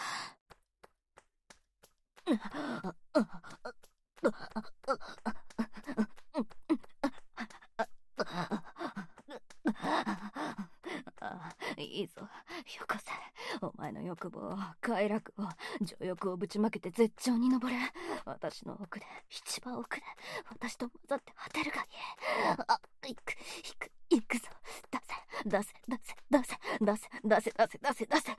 いいぞ、よこせ。お前の欲望、快楽を、情欲をぶちまけて絶頂に登れ。私の奥で、一番奥で、私と混ざって果てるがいい。あ、行く、行く、行くぞ。出せ、出せ、出せ、出せ、出せ、出せ、出せ、出せ、出せ。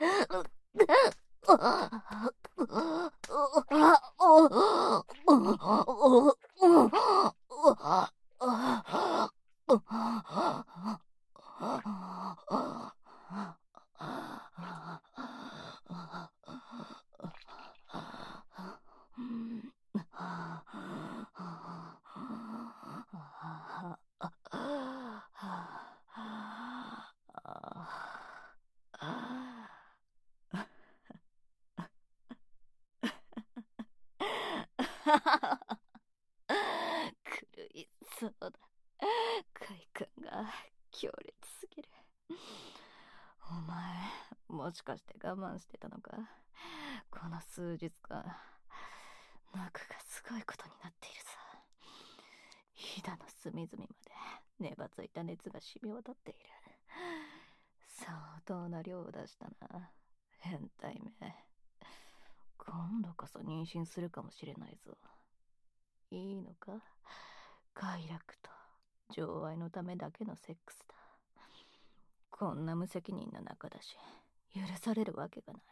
狂いそうだ。快感が強烈すぎる。お前、もしかして我慢してたのか。この数日間、中がすごいことになっているさ。ひだの隅々まで粘ついた熱が染み渡っている。相当な量を出したな、変態め。今度こそ妊娠するかもしれないぞ。いいのか？快楽と情愛のためだけのセックスだ。こんな無責任な仲だし、許されるわけがない。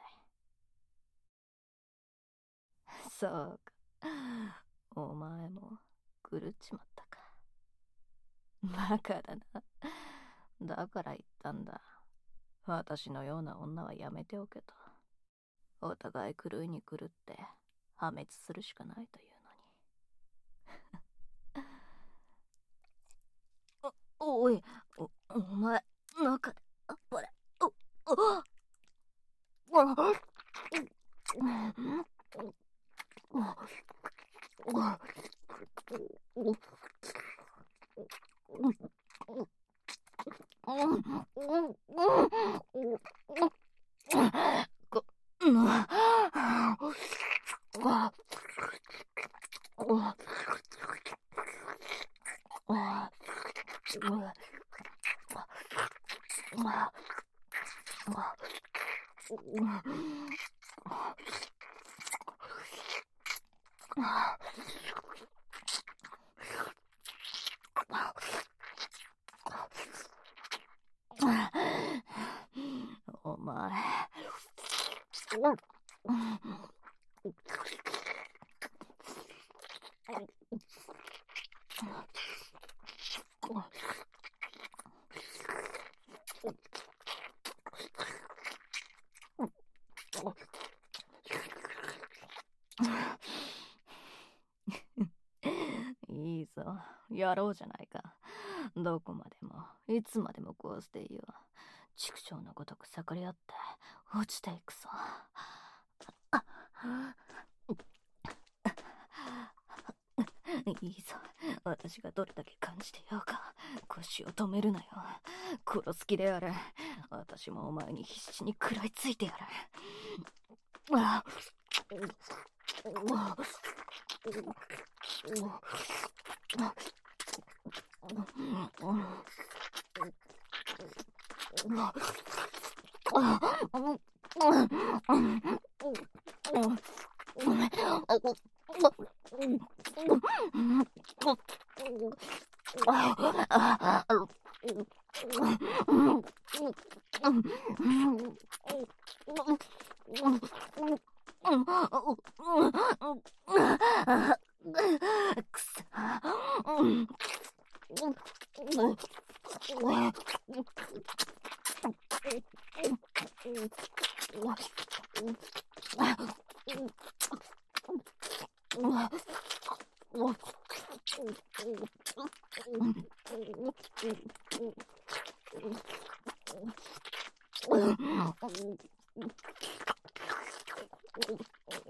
そうか、お前も狂っちまったか。バカだな。だから言ったんだ。私のような女はやめておけと。お互い狂いに狂って破滅するしかないというのに。お、おい、お、お前、中で、あっぱれ、お、お、あ、お前、いいぞ、やろうじゃないか。どこまでも、いつまでもこうしていいよ。畜生のごとく盛り合って落ちていくぞ。いいぞ、私がどれだけ感じてようか。腰を止めるなよ。殺す気でやれ。私もお前に必死に食らいついてやる。くそ。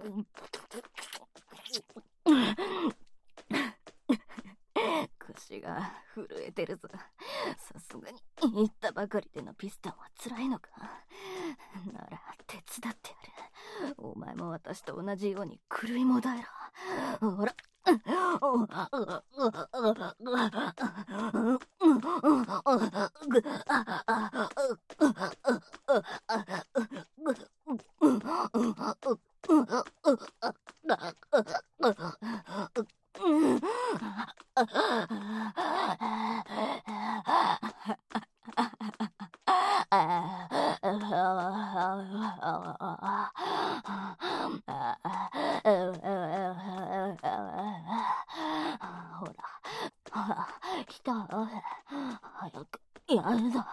腰があ、震えてるぞ。さすがに言ったばかりでのピスタンは辛いのか。なら手伝ってやる。お前も私と同じように狂いもだえろ。ほら。ほら、来た。早くやるぞ。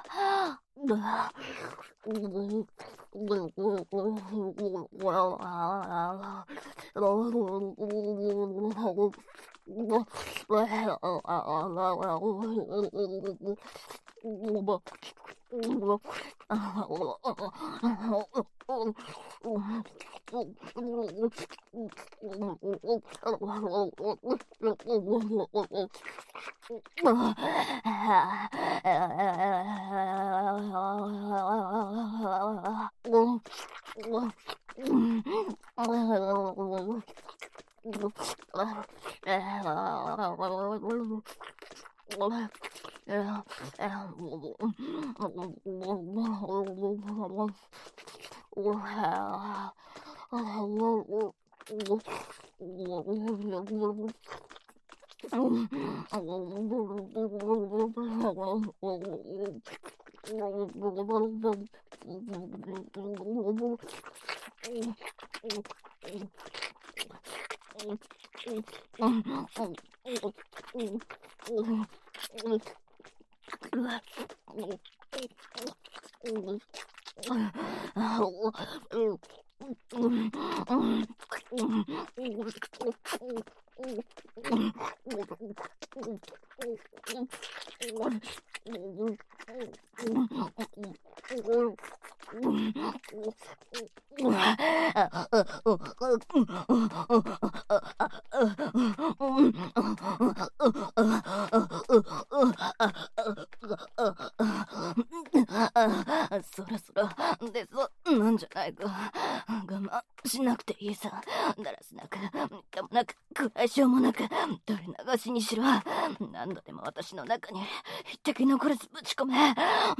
そろそろ出そうなんじゃないか。我慢しなくていいさ。だらしなく、かもなく、食らいしようもなく、垂れ流しにしろ。何度でも私の中に一滴残らずぶち込め。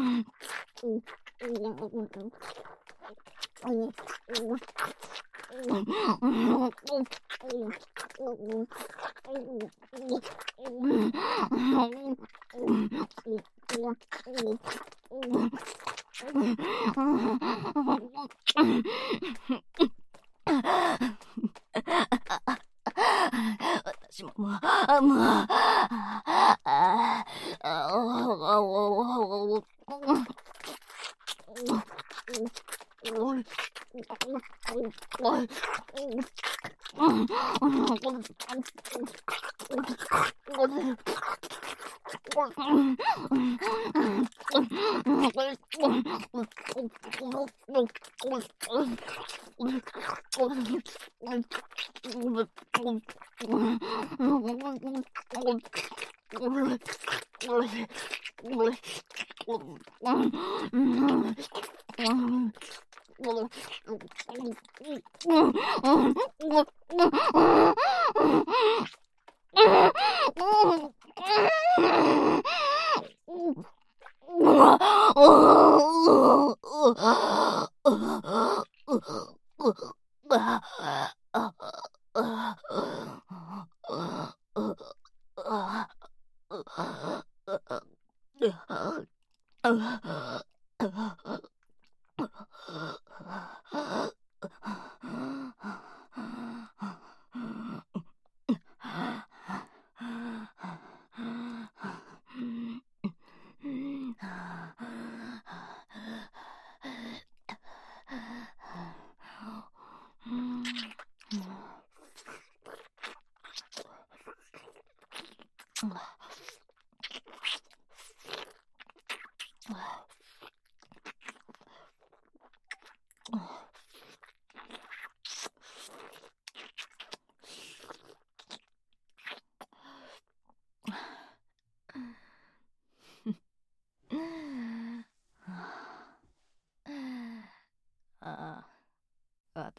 私ももう、もう、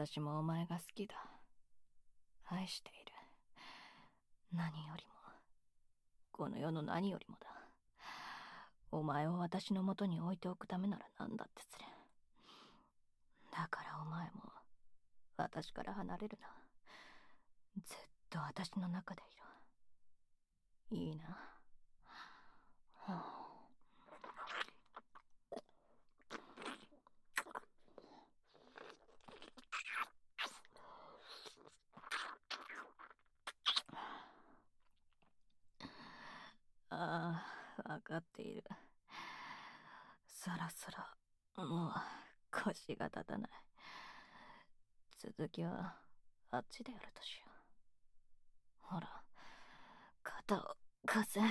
私もお前が好きだ。愛している。何よりも、この世の何よりもだ。お前を私の元に置いておくためなら何だってする。だからお前も私から離れるな。ずっと私の中でいろ。いいな。はあ、ああ、わかっている。そろそろもう腰が立たない。続きはあっちでやるとしよう。ほら、肩を貸せ。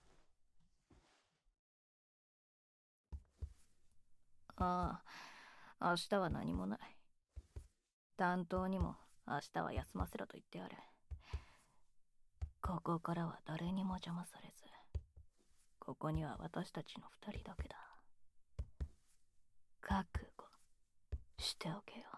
ああ、明日は何もない。担当にも明日は休ませろと言ってある。ここからは誰にも邪魔されず、ここには私たちの二人だけだ。覚悟しておけよ。